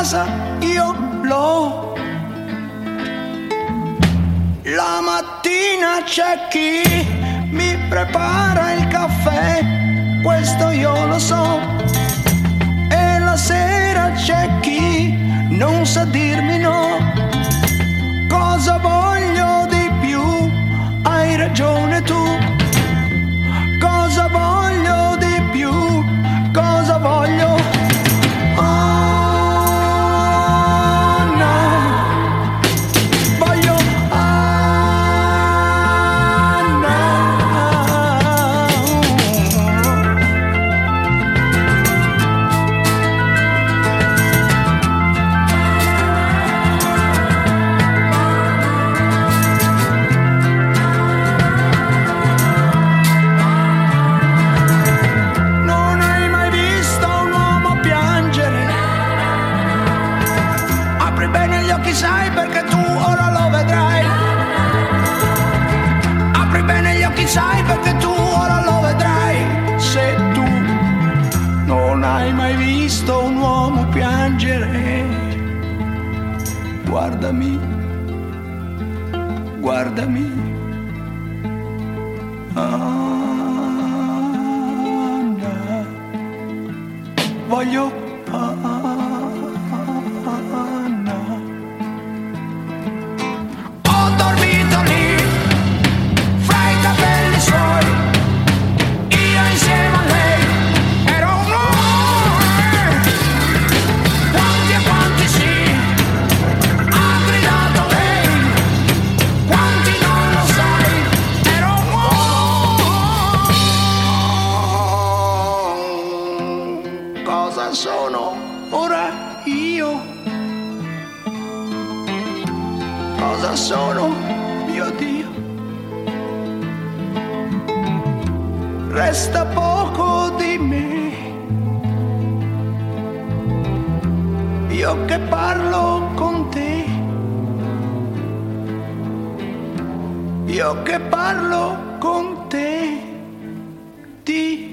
casa io l'ho. La mattina c'è chi mi prepara il caffè, questo io lo so. E la sera c'è chi non sa dirmi no. Cosa voglio di più? Hai ragione tu. Cosa voglio di più? Cosa voglio? Oh no, voglio sai perché tu ora lo vedrai. Apri bene gli occhi, sai perché tu ora lo vedrai. Se tu non hai mai visto un uomo piangere, guardami, guardami. Anna, voglio sono ora io? Cosa sono, mio Dio? Resta poco di me, io che parlo con te, io che parlo con te, Dio.